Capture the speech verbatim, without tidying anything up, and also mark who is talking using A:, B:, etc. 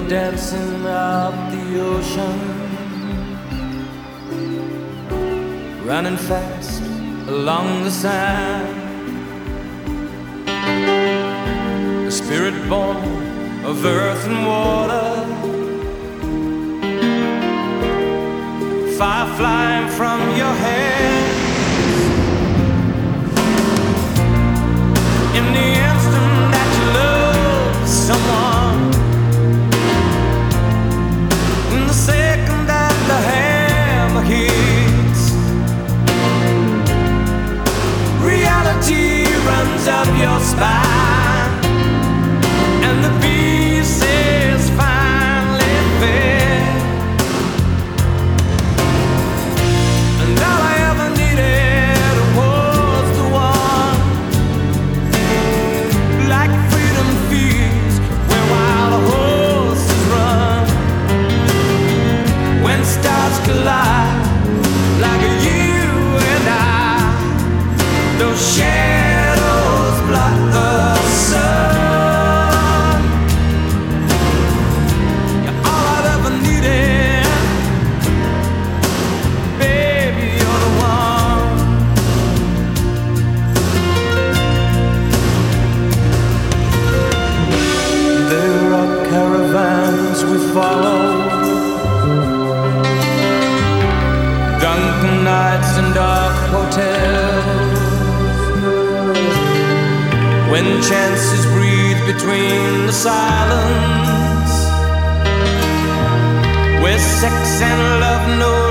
A: dancing up the ocean, running fast along the sand. The spirit born of earth and water, fire flying from your hands. In the instant that you love someone, in the second that the hammer hits, reality runs up your spine, and the beast is finally fed. And all I ever needed was the one, like freedom feeds where wild horses run. When stars collide, like you and I, those shadows block the sun. You're all I've ever needed, baby, you're the one. There are caravans we follow, drunken nights and dark hotels, when chances breathe between the silence, where sex and love know